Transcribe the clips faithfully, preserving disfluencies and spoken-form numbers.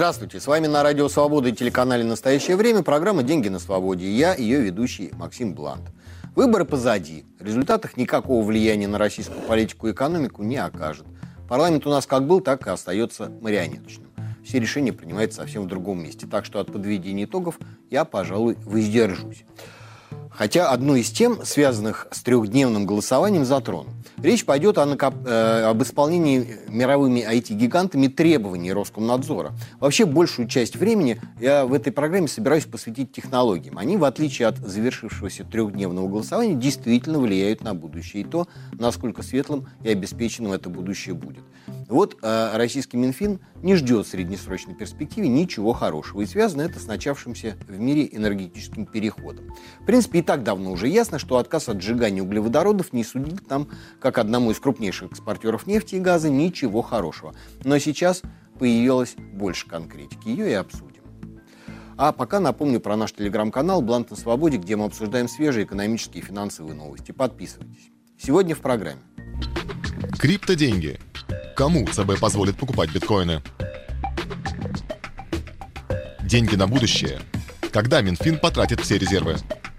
Здравствуйте, с вами на Радио Свобода и телеканале «Настоящее время» программа «Деньги на свободе». И я, ее ведущий Максим Блант. Выборы позади. Результат их никакого влияния на российскую политику и экономику не окажет. Парламент у нас как был, так и остается марионеточным. Все решения принимаются совсем в другом месте. Так что от подведения итогов я, пожалуй, воздержусь. Хотя одну из тем, связанных с трехдневным голосованием, затрону. Речь пойдет о накоп... э, об исполнении мировыми ай ти-гигантами требований Роскомнадзора. Вообще, большую часть времени я в этой программе собираюсь посвятить технологиям. Они, в отличие от завершившегося трехдневного голосования, действительно влияют на будущее и то, насколько светлым и обеспеченным это будущее будет. Вот э, российский Минфин не ждет в среднесрочной перспективе ничего хорошего. И связано это с начавшимся в мире энергетическим переходом. В принципе, и так давно уже ясно, что отказ от сжигания углеводородов не сулит нам, как одному из крупнейших экспортеров нефти и газа, ничего хорошего. Но сейчас появилось больше конкретики. Ее и обсудим. А пока напомню про наш телеграм-канал «Блант на свободе», где мы обсуждаем свежие экономические и финансовые новости. Подписывайтесь. Сегодня в программе. Криптоденьги. Кому ЦБ позволит покупать биткоины? Деньги на будущее. Когда Минфин потратит все резервы?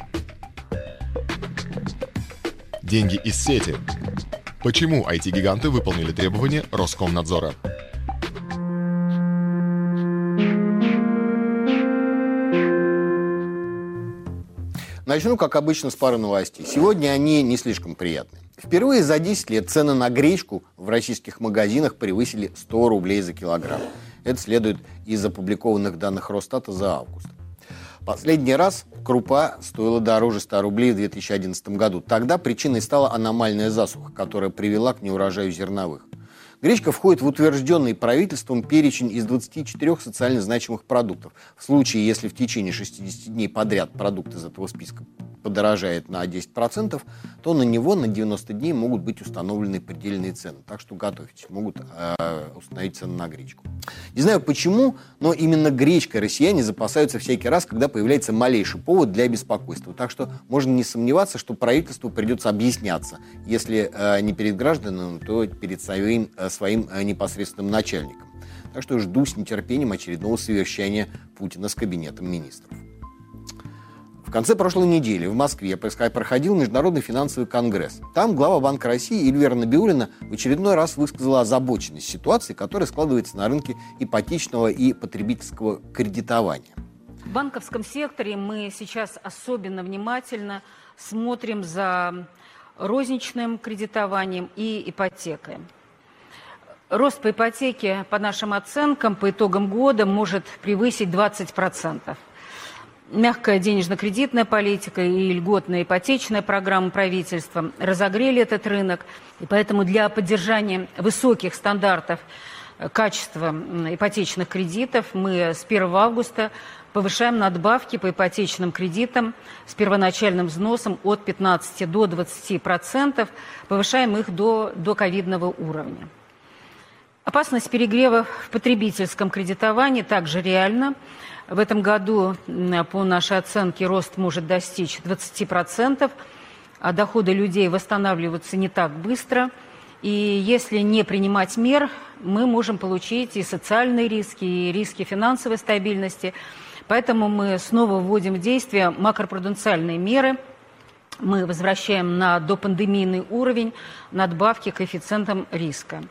Деньги из сети. Почему ай ти-гиганты выполнили требования Роскомнадзора? Начну, как обычно, с пары новостей. Сегодня они не слишком приятные. Впервые за десять лет цены на гречку в российских магазинах превысили сто рублей за килограмм. Это следует из опубликованных данных Росстата за август. Последний раз крупа стоила дороже ста рублей в две тысячи одиннадцатом году. Тогда причиной стала аномальная засуха, которая привела к неурожаю зерновых. Гречка входит в утвержденный правительством перечень из двадцати четырёх социально значимых продуктов. В случае, если в течение шестидесяти дней подряд продукт из этого списка подорожает на десять процентов, то на него на девяносто дней могут быть установлены предельные цены. Так что готовьтесь, могут э, установить цены на гречку. Не знаю почему, но именно гречкой россияне запасаются всякий раз, когда появляется малейший повод для беспокойства. Так что можно не сомневаться, что правительству придется объясняться, если э, не перед гражданами, то перед своим, э, своим э, непосредственным начальником. Так что жду с нетерпением очередного совещания Путина с кабинетом министров. В конце прошлой недели в Москве проходил Международный финансовый конгресс. Там глава Банка России Эльвира Набиуллина в очередной раз высказала озабоченность ситуации, которая складывается на рынке ипотечного и потребительского кредитования. В банковском секторе мы сейчас особенно внимательно смотрим за розничным кредитованием и ипотекой. Рост по ипотеке, по нашим оценкам, по итогам года может превысить двадцать процентов. Мягкая денежно-кредитная политика и льготная ипотечная программа правительства разогрели этот рынок. И поэтому для поддержания высоких стандартов качества ипотечных кредитов мы с первого августа повышаем надбавки по ипотечным кредитам с первоначальным взносом от пятнадцати до двадцати процентов, повышаем их до, до ковидного уровня. Опасность перегрева в потребительском кредитовании также реальна. В этом году, по нашей оценке, рост может достичь двадцати процентов, а доходы людей восстанавливаются не так быстро. И если не принимать мер, мы можем получить и социальные риски, и риски финансовой стабильности. Поэтому мы снова вводим в действие макропруденциальные меры. Мы возвращаем на допандемийный уровень надбавки коэффициентам риска.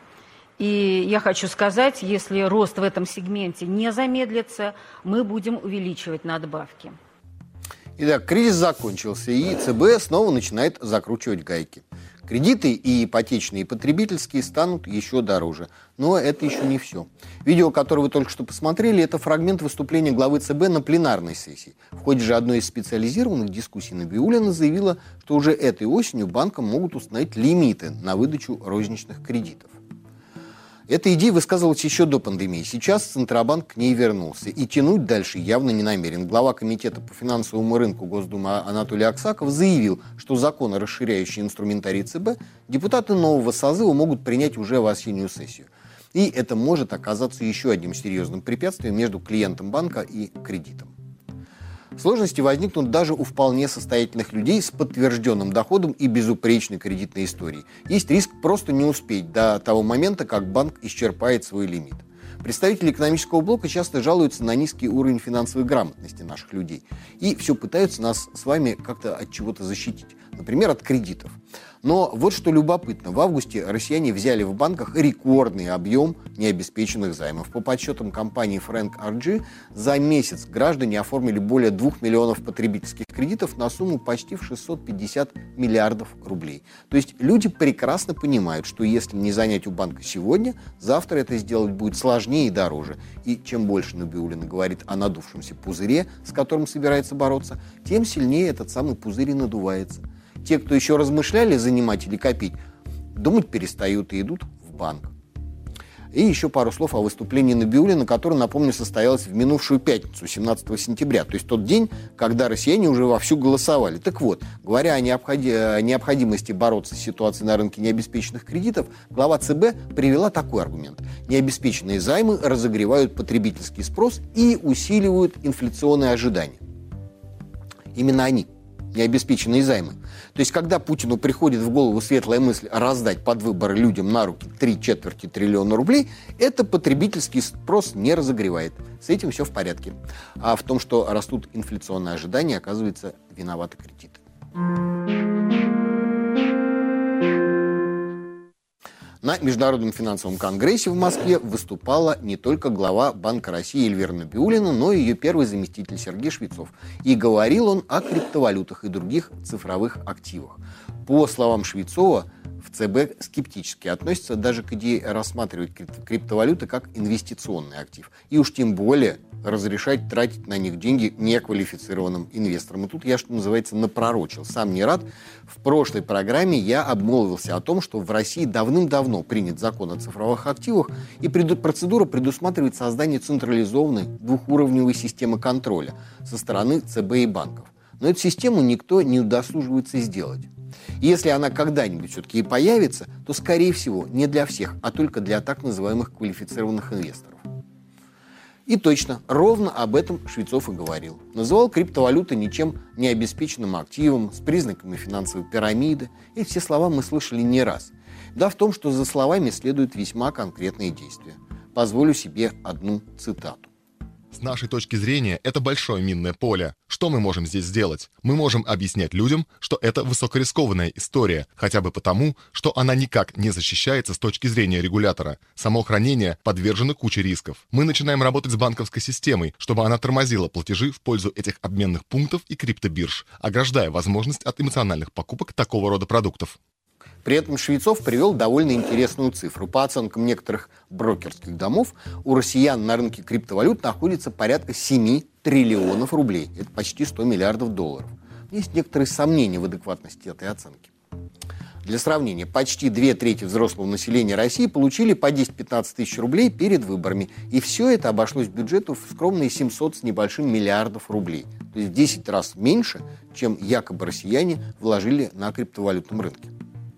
И я хочу сказать, если рост в этом сегменте не замедлится, мы будем увеличивать надбавки. Итак, кризис закончился, и ЦБ снова начинает закручивать гайки. Кредиты и ипотечные, и потребительские станут еще дороже. Но это еще не все. Видео, которое вы только что посмотрели, это фрагмент выступления главы ЦБ на пленарной сессии. В ходе же одной из специализированных дискуссий Набиуллина заявила, что уже этой осенью банкам могут установить лимиты на выдачу розничных кредитов. Эта идея высказывалась еще до пандемии. Сейчас Центробанк к ней вернулся. И тянуть дальше явно не намерен. Глава Комитета по финансовому рынку Госдумы Анатолий Аксаков заявил, что законы, расширяющие инструментарий ЦБ, депутаты нового созыва могут принять уже в осеннюю сессию. И это может оказаться еще одним серьезным препятствием между клиентом банка и кредитом. Сложности возникнут даже у вполне состоятельных людей с подтвержденным доходом и безупречной кредитной историей. Есть риск просто не успеть до того момента, как банк исчерпает свой лимит. Представители экономического блока часто жалуются на низкий уровень финансовой грамотности наших людей. И все пытаются нас с вами как-то от чего-то защитить. Например, от кредитов. Но вот что любопытно. В августе россияне взяли в банках рекордный объем необеспеченных займов. По подсчетам компании Frank ар джи, за месяц граждане оформили более двух миллионов потребительских кредитов на сумму почти в шестьсот пятьдесят миллиардов рублей. То есть люди прекрасно понимают, что если не занять у банка сегодня, завтра это сделать будет сложнее и дороже. И чем больше Набиуллина говорит о надувшемся пузыре, с которым собирается бороться, тем сильнее этот самый пузырь и надувается. Те, кто еще размышляли, занимать или копить, думать перестают и идут в банк. И еще пару слов о выступлении Набиуллиной, которое, напомню, состоялось в минувшую пятницу, семнадцатого сентября, то есть тот день, когда россияне уже вовсю голосовали. Так вот, говоря о необходимости бороться с ситуацией на рынке необеспеченных кредитов, глава ЦБ привела такой аргумент. Необеспеченные займы разогревают потребительский спрос и усиливают инфляционные ожидания. Именно они. Необеспеченные займы. То есть, когда Путину приходит в голову светлая мысль раздать под выборы людям на руки три четверти триллиона рублей, это потребительский спрос не разогревает. С этим все в порядке. А в том, что растут инфляционные ожидания, оказывается, виноваты кредиты. На Международном финансовом конгрессе в Москве выступала не только глава Банка России Эльвира Набиуллина, но и ее первый заместитель Сергей Швецов. И говорил он о криптовалютах и других цифровых активах. По словам Швецова, в ЦБ скептически относятся даже к идее рассматривать криптовалюты как инвестиционный актив. И уж тем более разрешать тратить на них деньги неквалифицированным инвесторам. И тут я, что называется, напророчил. Сам не рад. В прошлой программе я обмолвился о том, что в России давным-давно принят закон о цифровых активах, и процедура предусматривает создание централизованной двухуровневой системы контроля со стороны ЦБ и банков. Но эту систему никто не удосуживается сделать. И если она когда-нибудь все-таки и появится, то, скорее всего, не для всех, а только для так называемых квалифицированных инвесторов. И точно, ровно об этом Швецов и говорил. Называл криптовалюты ничем не обеспеченным активом, с признаками финансовой пирамиды. И все слова мы слышали не раз. Да в том, что за словами следуют весьма конкретные действия. Позволю себе одну цитату. С нашей точки зрения, это большое минное поле. Что мы можем здесь сделать? Мы можем объяснять людям, что это высокорискованная история, хотя бы потому, что она никак не защищается с точки зрения регулятора. Само хранение подвержено куче рисков. Мы начинаем работать с банковской системой, чтобы она тормозила платежи в пользу этих обменных пунктов и криптобирж, ограждая возможность от эмоциональных покупок такого рода продуктов. При этом Швецов привел довольно интересную цифру. По оценкам некоторых брокерских домов, у россиян на рынке криптовалют находится порядка семь триллионов рублей. Это почти сто миллиардов долларов. Есть некоторые сомнения в адекватности этой оценки. Для сравнения, почти две трети взрослого населения России получили по десять-пятнадцать тысяч рублей перед выборами. И все это обошлось бюджету в скромные семьсот с небольшим миллиардов рублей. То есть в десять раз меньше, чем якобы россияне вложили на криптовалютном рынке.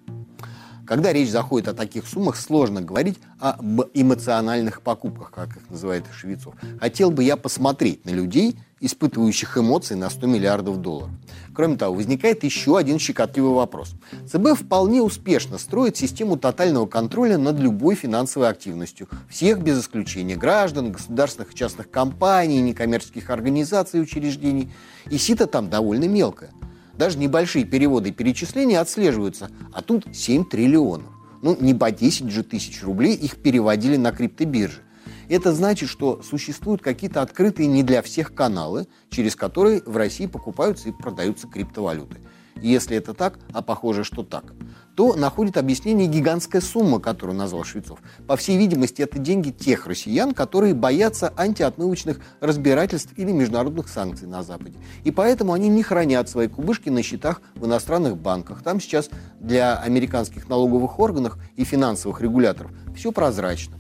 Когда речь заходит о таких суммах, сложно говорить об эмоциональных покупках, как их называет Швецов. Хотел бы я посмотреть на людей, испытывающих эмоции на сто миллиардов долларов. Кроме того, возникает еще один щекотливый вопрос. ЦБ вполне успешно строит систему тотального контроля над любой финансовой активностью. Всех без исключения граждан, государственных и частных компаний, некоммерческих организаций и учреждений. И сито там довольно мелкое. Даже небольшие переводы и перечисления отслеживаются, а тут семь триллионов. Ну, не по десять же тысяч рублей их переводили на криптобиржи. Это значит, что существуют какие-то открытые не для всех каналы, через которые в России покупаются и продаются криптовалюты. И если это так, а похоже, что так, то находит объяснение гигантская сумма, которую назвал Швецов. По всей видимости, это деньги тех россиян, которые боятся антиотмывочных разбирательств или международных санкций на Западе. И поэтому они не хранят свои кубышки на счетах в иностранных банках. Там сейчас для американских налоговых органов и финансовых регуляторов все прозрачно,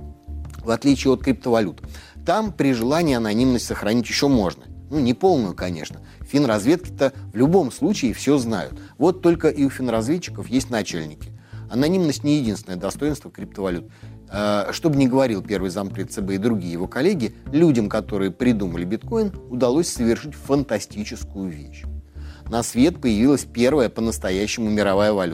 в отличие от криптовалют. Там при желании анонимность сохранить еще можно. Ну, не полную, конечно. Финразведки-то в любом случае все знают. Вот только и у финразведчиков есть начальники. Анонимность не единственное достоинство криптовалют. Э, что бы ни говорил первый зампред ЦБ и другие его коллеги, людям, которые придумали биткоин, удалось совершить фантастическую вещь. На свет появилась первая по-настоящему мировая валюта –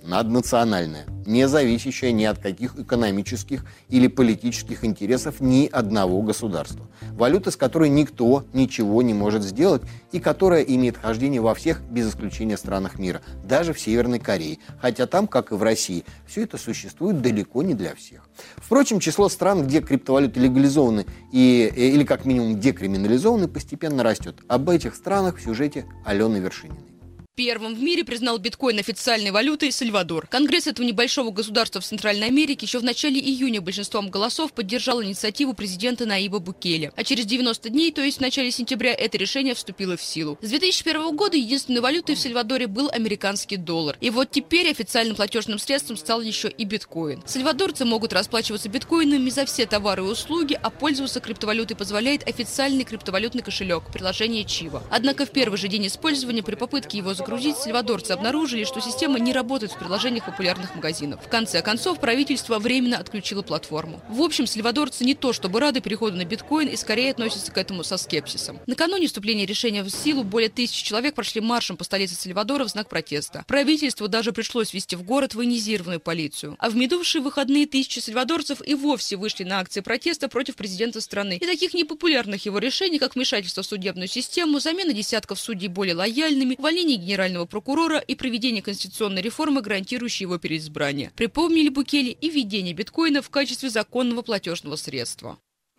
наднациональная, не зависящая ни от каких экономических или политических интересов ни одного государства. Валюта, с которой никто ничего не может сделать и которая имеет хождение во всех, без исключения, странах мира, даже в Северной Корее. Хотя там, как и в России, все это существует далеко не для всех. Впрочем, число стран, где криптовалюты легализованы и, или как минимум декриминализованы, постепенно растет. Об этих странах в сюжете Алены Вершининой. Первым в мире признал биткоин официальной валютой Сальвадор. Конгресс этого небольшого государства в Центральной Америке еще в начале июня большинством голосов поддержал инициативу президента Наиба Букеле. А через девяносто дней, то есть в начале сентября, это решение вступило в силу. С две тысячи первого года единственной валютой в Сальвадоре был американский доллар. И вот теперь официальным платежным средством стал еще и биткоин. Сальвадорцы могут расплачиваться биткоинами за все товары и услуги, а пользоваться криптовалютой позволяет официальный криптовалютный кошелек, приложение Чива. Однако в первый же день использования при попытке его загрузить сальвадорцы обнаружили, что система не работает в приложениях популярных магазинов. В конце концов, правительство временно отключило платформу. В общем, сальвадорцы не то чтобы рады переходу на биткоин и скорее относятся к этому со скепсисом. Накануне вступления решения в силу более тысячи человек прошли маршем по столице Сальвадора в знак протеста. Правительству даже пришлось ввести в город военизированную полицию. А в минувшие выходные тысячи сальвадорцев и вовсе вышли на акции протеста против президента страны и таких непопулярных его решений, как вмешательство в судебную систему, замена десятков судей более лояльными, увольнение генерального прокурора и проведение конституционной реформы, гарантирующей его переизбрание. Припомнили Букеле и введение биткоина в качестве законного платежного средства.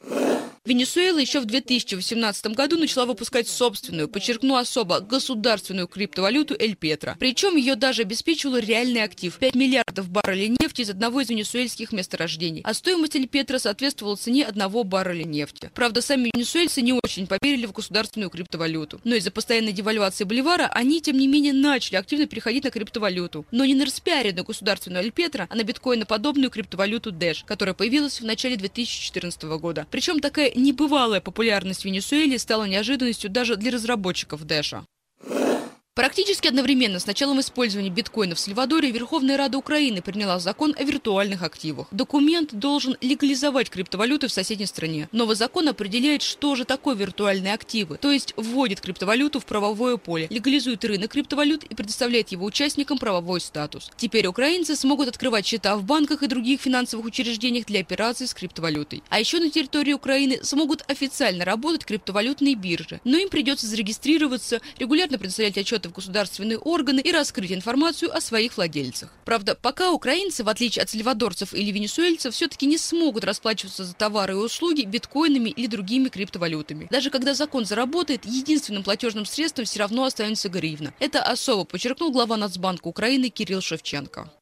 Венесуэла еще в две тысячи восемнадцатом году начала выпускать собственную, подчеркну особо, государственную криптовалюту Эль Петро. Причем ее даже обеспечивал реальный актив – пять миллиардов баррелей нефти из одного из венесуэльских месторождений. А стоимость Эль Петро соответствовала цене одного барреля нефти. Правда, сами венесуэльцы не очень поверили в государственную криптовалюту. Но из-за постоянной девальвации боливара они, тем не менее, начали активно переходить на криптовалюту. Но не на распиаренную государственную Эль Петро, а на биткоиноподобную криптовалюту Dash, которая появилась в начале две тысячи четырнадцатого года. Причем такая небывалая популярность в Венесуэле стала неожиданностью даже для разработчиков Дэша. Практически одновременно с началом использования биткоина в Сальвадоре Верховная Рада Украины приняла закон о виртуальных активах. Документ должен легализовать криптовалюты в соседней стране. Новый закон определяет, что же такое виртуальные активы, то есть вводит криптовалюту в правовое поле, легализует рынок криптовалют и предоставляет его участникам правовой статус. Теперь украинцы смогут открывать счета в банках и других финансовых учреждениях для операций с криптовалютой. А еще на территории Украины смогут официально работать криптовалютные биржи, но им придется зарегистрироваться, регулярно предоставлять отчеты в государственные органы и раскрыть информацию о своих владельцах. Правда, пока украинцы, в отличие от сальвадорцев или венесуэльцев, все-таки не смогут расплачиваться за товары и услуги биткоинами или другими криптовалютами. Даже когда закон заработает, единственным платежным средством все равно останется гривна. Это особо подчеркнул глава Нацбанка Украины Кирилл Шевченко.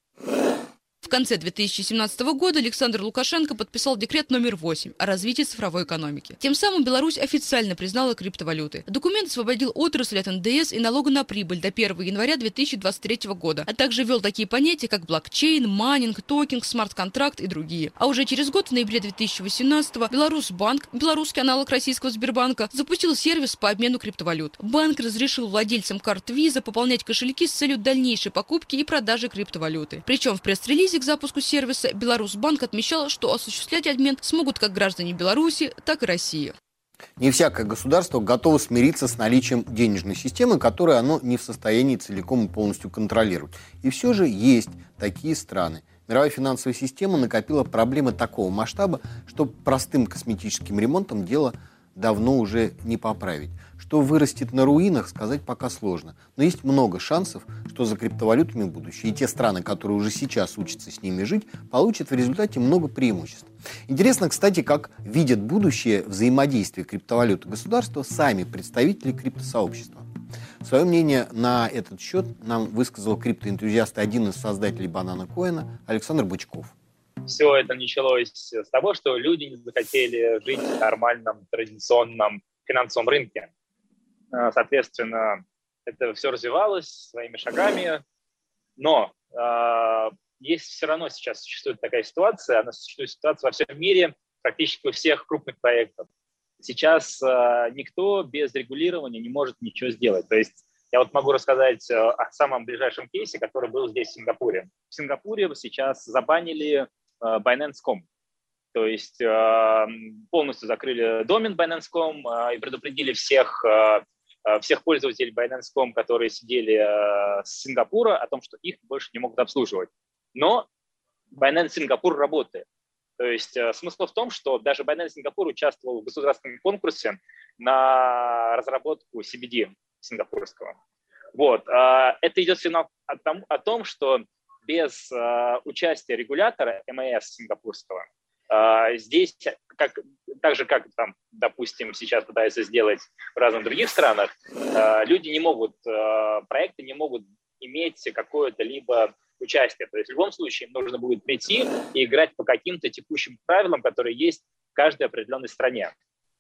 В конце две тысячи семнадцатого года Александр Лукашенко подписал декрет номер восемь о развитии цифровой экономики. Тем самым Беларусь официально признала криптовалюты. Документ освободил отрасль от эн дэ эс и налога на прибыль до первого января две тысячи двадцать третьего года, а также ввел такие понятия, как блокчейн, майнинг, токинг, смарт-контракт и другие. А уже через год, в ноябре две тысячи восемнадцатого, Беларусьбанк, белорусский аналог российского Сбербанка, запустил сервис по обмену криптовалют. Банк разрешил владельцам карт Visa пополнять кошельки с целью дальнейшей покупки и продажи криптовалюты. Причем в пресс-релизе к запуску сервиса Беларусьбанк отмечал, что осуществлять обмен смогут как граждане Беларуси, так и России. Не всякое государство готово смириться с наличием денежной системы, которую оно не в состоянии целиком и полностью контролировать. И все же есть такие страны. Мировая финансовая система накопила проблемы такого масштаба, что простым косметическим ремонтом дело давно уже не поправить. Что вырастет на руинах, сказать пока сложно. Но есть много шансов, что за криптовалютами будущее. И те страны, которые уже сейчас учатся с ними жить, получат в результате много преимуществ. Интересно, кстати, как видят будущее взаимодействие криптовалют и государства сами представители криптосообщества. Свое мнение на этот счет нам высказал криптоэнтузиаст и один из создателей Банана Коина Александр Бычков. Все это началось с того, что люди не захотели жить в нормальном традиционном финансовом рынке. Соответственно, это все развивалось своими шагами, но э, есть все равно сейчас существует такая ситуация, она существует ситуация во всем мире, практически у всех крупных проектов. Сейчас э, никто без регулирования не может ничего сделать. То есть я вот могу рассказать о самом ближайшем кейсе, который был здесь, в Сингапуре. В Сингапуре сейчас забанили э, Binance точка ком. То есть э, полностью закрыли домен Binance точка ком э, и предупредили всех э, всех пользователей Binance точка ком, которые сидели с Сингапура, о том, что их больше не могут обслуживать. Но Binance Сингапур работает. То есть смысл в том, что даже Binance Сингапур участвовал в государственном конкурсе на разработку си би ди сингапурского. Вот. Это идет сигнал о том, о том, что без участия регулятора эм эй эс сингапурского здесь, как, так же, как, там, допустим, сейчас пытаются сделать в разных других странах, люди не могут, проекты не могут иметь какое-то либо участие. То есть в любом случае им нужно будет прийти и играть по каким-то текущим правилам, которые есть в каждой определенной стране.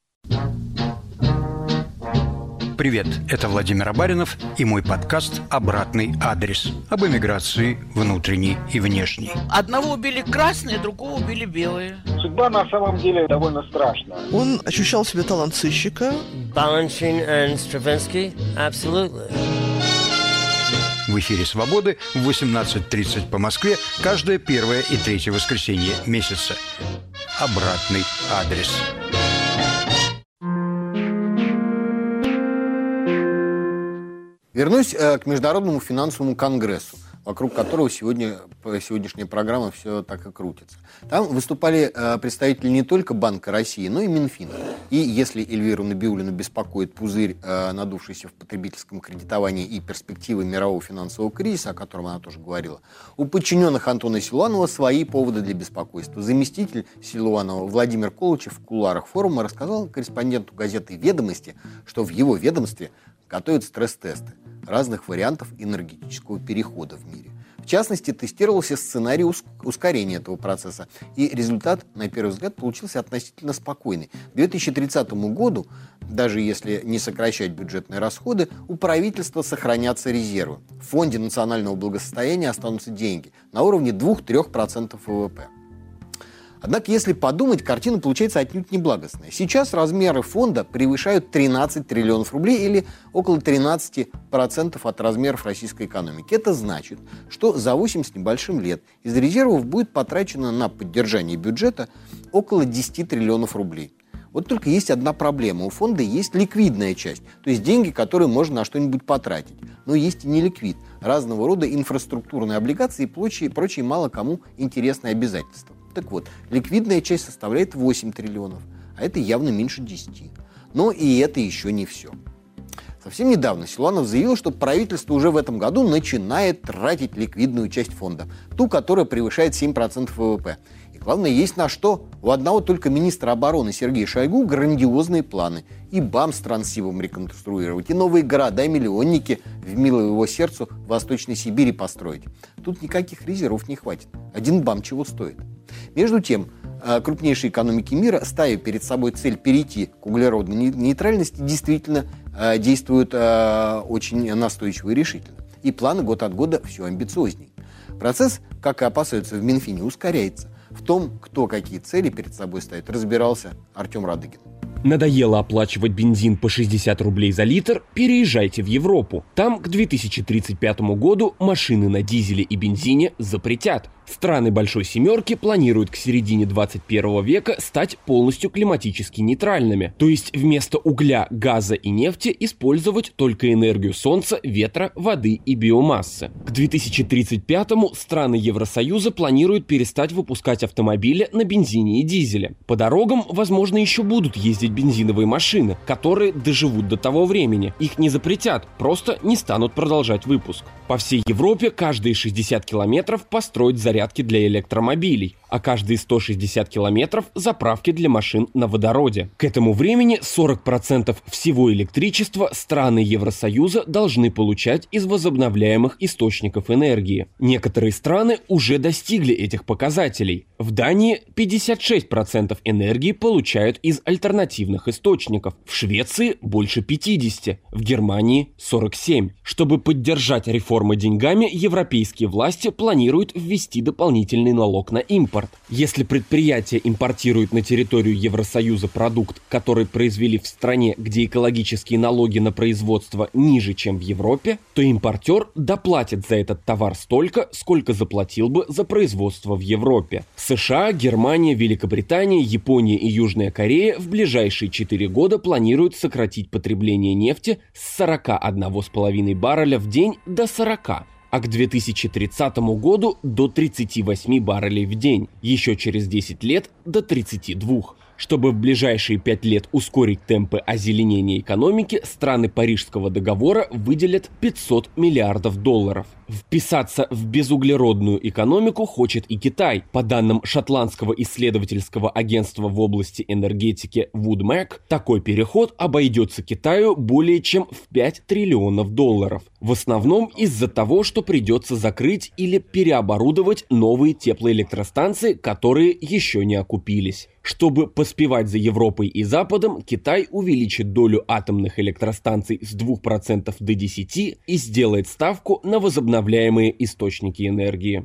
Привет, это Владимир Абаринов и мой подкаст «Обратный адрес» об эмиграции внутренней и внешней. Одного убили красные, другого убили белые. Судьба на самом деле довольно страшная. Он ощущал себя талант сыщика. Balanchine and Stravinsky, absolutely. В эфире «Свободы» в восемнадцать тридцать по Москве каждое первое и третье воскресенье месяца. «Обратный адрес». Вернусь э, к Международному финансовому конгрессу, вокруг которого сегодня, сегодняшняя программа все так и крутится. Там выступали э, представители не только Банка России, но и Минфина. И если Эльвиру Набиуллину беспокоит пузырь, э, надувшийся в потребительском кредитовании и перспективы мирового финансового кризиса, о котором она тоже говорила, у подчиненных Антона Силуанова свои поводы для беспокойства. Заместитель Силуанова Владимир Колычев в кулуарах форума рассказал корреспонденту газеты «Ведомости», что в его ведомстве готовят стресс-тесты разных вариантов энергетического перехода в мире. В частности, тестировался сценарий ускорения этого процесса, и результат, на первый взгляд, получился относительно спокойный. К две тысячи тридцатому году, даже если не сокращать бюджетные расходы, у правительства сохранятся резервы. В Фонде национального благосостояния останутся деньги на уровне двух-трёх процентов вэ вэ пэ. Однако, если подумать, картина получается отнюдь не благостная. Сейчас размеры фонда превышают тринадцать триллионов рублей или около тринадцать процентов от размеров российской экономики. Это значит, что за восемь с небольшим лет из резервов будет потрачено на поддержание бюджета около десять триллионов рублей. Вот только есть одна проблема. У фонда есть ликвидная часть, то есть деньги, которые можно на что-нибудь потратить. Но есть и неликвид, разного рода инфраструктурные облигации и прочие, прочие мало кому интересные обязательства. Так вот, ликвидная часть составляет восемь триллионов, а это явно меньше десяти. Но и это еще не все. Совсем недавно Силуанов заявил, что правительство уже в этом году начинает тратить ликвидную часть фонда, ту, которая превышает семь процентов вэ вэ пэ. И главное, есть на что. У одного только министра обороны Сергея Шойгу грандиозные планы. И БАМ с Транссибом реконструировать, и новые города, и миллионники в милую его сердцу в Восточной Сибири построить. Тут никаких резервов не хватит. Один БАМ чего стоит. Между тем, крупнейшие экономики мира, ставя перед собой цель перейти к углеродной нейтральности, действительно действуют очень настойчиво и решительно. И планы год от года все амбициознее. Процесс, как и опасаются в Минфине, ускоряется. В том, кто какие цели перед собой ставит, разбирался Артем Радыгин. Надоело оплачивать бензин по шестьдесят рублей за литр? Переезжайте в Европу. Там к две тысячи тридцать пятому году машины на дизеле и бензине запретят. Страны Большой Семерки планируют к середине двадцать первого века стать полностью климатически нейтральными. То есть вместо угля, газа и нефти использовать только энергию солнца, ветра, воды и биомассы. К две тысячи тридцать пятому страны Евросоюза планируют перестать выпускать автомобили на бензине и дизеле. По дорогам, возможно, еще будут ездить бензиновые машины, которые доживут до того времени. Их не запретят, просто не станут продолжать выпуск. По всей Европе каждые шестьдесят километров построить зарядки для электромобилей, а каждые сто шестьдесят километров заправки для машин на водороде. К этому времени сорок процентов всего электричества страны Евросоюза должны получать из возобновляемых источников энергии. Некоторые страны уже достигли этих показателей. В Дании пятьдесят шесть процентов энергии получают из альтернативных источников, в Швеции больше пятьдесят процентов, в Германии сорок семь процентов. Чтобы поддержать реформу реформы деньгами европейские власти планируют ввести дополнительный налог на импорт. Если предприятие импортирует на территорию Евросоюза продукт, который произвели в стране, где экологические налоги на производство ниже, чем в Европе, то импортер доплатит за этот товар столько, сколько заплатил бы за производство в Европе. США, Германия, Великобритания, Япония и Южная Корея в ближайшие четыре года планируют сократить потребление нефти с сорока одного с половиной барреля в день до сорока, а к две тысячи тридцатому году до тридцати восьми баррелей в день, еще через десять лет до тридцати двух. Чтобы в ближайшие пять лет ускорить темпы озеленения экономики, страны Парижского договора выделят пятьсот миллиардов долларов. Вписаться в безуглеродную экономику хочет и Китай. По данным шотландского исследовательского агентства в области энергетики WoodMac, такой переход обойдется Китаю более чем в пять триллионов долларов. В основном из-за того, что придется закрыть или переоборудовать новые теплоэлектростанции, которые еще не окупились. Чтобы поспевать за Европой и Западом, Китай увеличит долю атомных электростанций с двух процентов до десяти процентов и сделает ставку на возобновляемые источники энергии.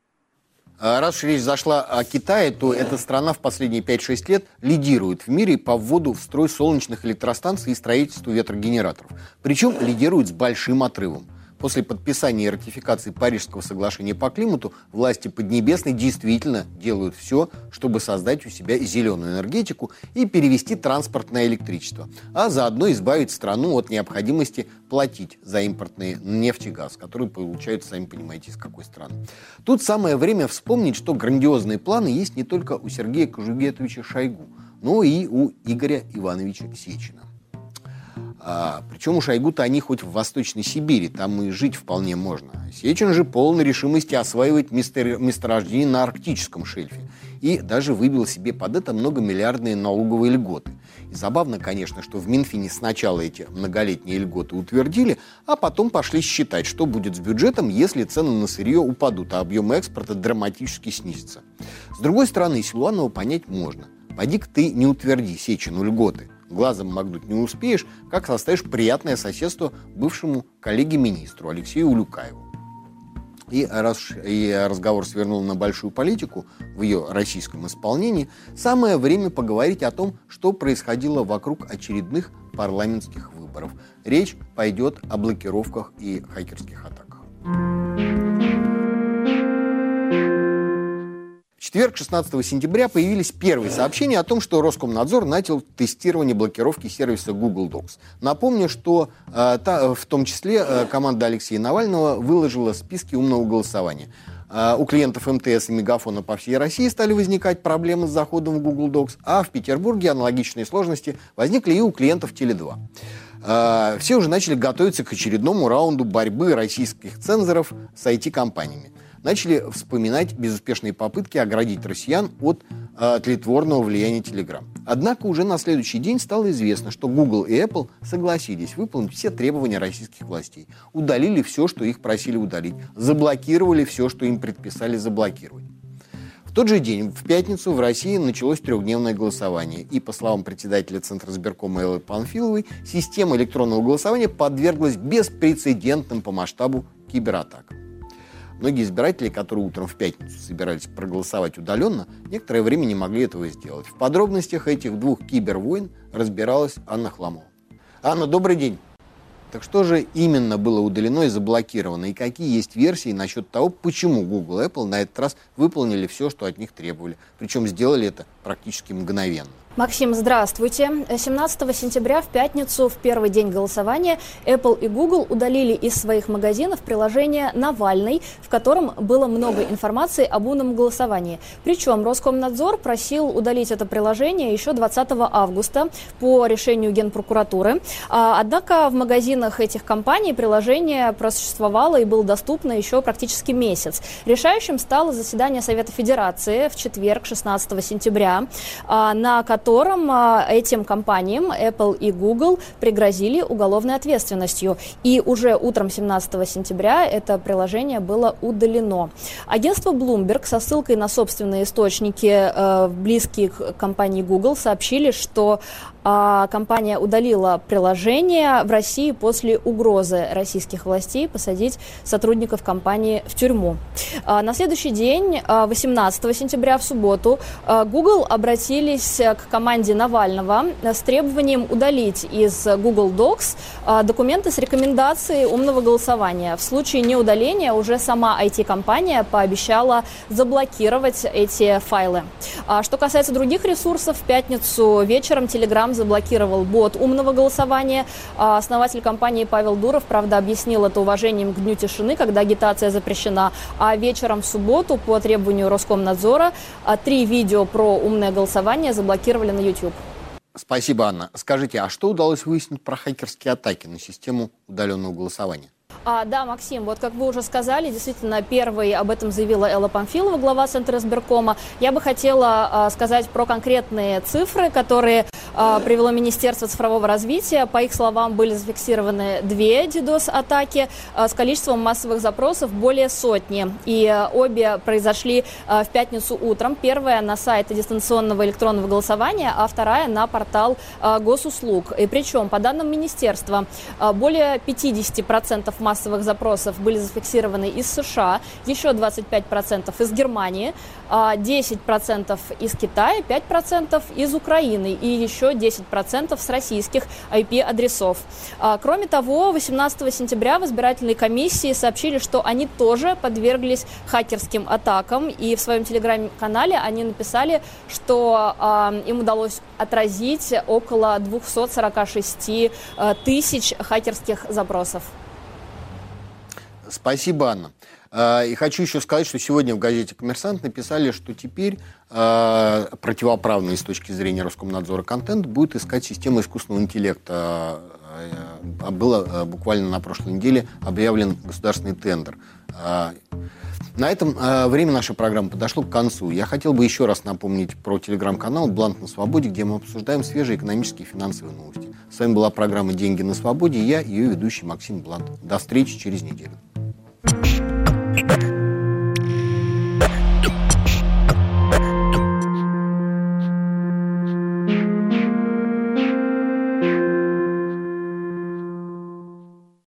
Раз уж речь зашла о Китае, то эта страна в последние пять-шесть лет лидирует в мире по вводу в строй солнечных электростанций и строительству ветрогенераторов. Причем лидирует с большим отрывом. После подписания и ратификации Парижского соглашения по климату власти Поднебесной действительно делают все, чтобы создать у себя зеленую энергетику и перевести транспорт на электричество, а заодно избавить страну от необходимости платить за импортные нефть и газ, которые получают, сами понимаете, из какой страны. Тут самое время вспомнить, что грандиозные планы есть не только у Сергея Кожугетовича Шойгу, но и у Игоря Ивановича Сечина. А, причем у Шойгу-то они хоть в Восточной Сибири, там и жить вполне можно. Сечин же полон решимости осваивать место, месторождения на арктическом шельфе и даже выбил себе под это многомиллиардные налоговые льготы. И забавно, конечно, что в Минфине сначала эти многолетние льготы утвердили, а потом пошли считать, что будет с бюджетом, если цены на сырье упадут, а объем экспорта драматически снизится. С другой стороны, Силуанова понять можно. Поди-ка ты не утверди Сечину льготы. Глазом моргнуть не успеешь, как составишь приятное соседство бывшему коллеге-министру Алексею Улюкаеву. И раз и разговор свернул на большую политику в ее российском исполнении, самое время поговорить о том, что происходило вокруг очередных парламентских выборов. Речь пойдет о блокировках и хакерских атаках. В четверг, шестнадцатого сентября, появились первые сообщения о том, что Роскомнадзор начал тестирование блокировки сервиса Google Docs. Напомню, что э, та, в том числе э, команда Алексея Навального выложила списки умного голосования. Э, у клиентов эм тэ эс и Мегафона по всей России стали возникать проблемы с заходом в Google Docs, а в Петербурге аналогичные сложности возникли и у клиентов Теле два. Э, все уже начали готовиться к очередному раунду борьбы российских цензоров с ай ти-компаниями. Начали вспоминать безуспешные попытки оградить россиян от э, тлетворного влияния Telegram. Однако уже на следующий день стало известно, что Google и Apple согласились выполнить все требования российских властей, удалили все, что их просили удалить, заблокировали все, что им предписали заблокировать. В тот же день, в пятницу, в России началось трехдневное голосование, и, по словам председателя Центра избиркома Эллы Панфиловой, система электронного голосования подверглась беспрецедентным по масштабу кибератакам. Многие избиратели, которые утром в пятницу собирались проголосовать удаленно, некоторое время не могли этого сделать. В подробностях этих двух кибервойн разбиралась Анна Хламова. Анна, добрый день. Так что же именно было удалено и заблокировано, и какие есть версии насчет того, почему Google и Apple на этот раз выполнили все, что от них требовали, причем сделали это практически мгновенно? Максим, здравствуйте. семнадцатого сентября в пятницу, в первый день голосования, Apple и Google удалили из своих магазинов приложение «Навальный», в котором было много информации об умном голосовании. Причем Роскомнадзор просил удалить это приложение еще двадцатого августа по решению Генпрокуратуры. Однако в магазинах этих компаний приложение просуществовало и было доступно еще практически месяц. Решающим стало заседание Совета Федерации в четверг, шестнадцатого сентября, на котором котором этим компаниям Apple и Google пригрозили уголовной ответственностью. И уже утром семнадцатого сентября это приложение было удалено. Агентство Bloomberg со ссылкой на собственные источники, близкие к компании Google, сообщили, что компания удалила приложение в России после угрозы российских властей посадить сотрудников компании в тюрьму. На следующий день, восемнадцатого сентября, в субботу, Google обратились к команде Навального с требованием удалить из Google Docs документы с рекомендацией умного голосования. В случае неудаления уже сама ай ти-компания пообещала заблокировать эти файлы. Что касается других ресурсов, в пятницу вечером Telegram заблокировал бот умного голосования. Основатель компании Павел Дуров, правда, объяснил это уважением к Дню тишины, когда агитация запрещена. А вечером в субботу по требованию Роскомнадзора три видео про умное голосование заблокировали на YouTube. Спасибо, Анна. Скажите, а что удалось выяснить про хакерские атаки на систему удаленного голосования? А, да, Максим, вот как вы уже сказали, действительно, первой об этом заявила Элла Памфилова, глава Центра избиркома. Я бы хотела а, сказать про конкретные цифры, которые а, привело Министерство цифрового развития. По их словам, были зафиксированы две дидос-атаки а, с количеством массовых запросов более сотни. И а, обе произошли а, в пятницу утром. Первая на сайт дистанционного электронного голосования, а вторая на портал а, госуслуг. И причем, по данным Министерства, а, более пятьдесят процентов массовых запросов были зафиксированы из США, еще двадцать пять процентов из Германии, десять процентов из Китая, пять процентов из Украины и еще десять процентов с российских ай пи-адресов. Кроме того, восемнадцатого сентября в избирательной комиссии сообщили, что они тоже подверглись хакерским атакам, и в своем телеграм-канале они написали, что им удалось отразить около двести сорок шесть тысяч хакерских запросов. Спасибо, Анна. И хочу еще сказать, что сегодня в газете «Коммерсант» написали, что теперь э, противоправный с точки зрения Роскомнадзора контент будет искать система искусственного интеллекта. Э, было э, буквально на прошлой неделе объявлен государственный тендер. Э, на этом э, время нашей программы подошло к концу. Я хотел бы еще раз напомнить про телеграм-канал «Блант на свободе», где мы обсуждаем свежие экономические и финансовые новости. С вами была программа «Деньги на свободе» и я, ее ведущий Максим Блант. До встречи через неделю.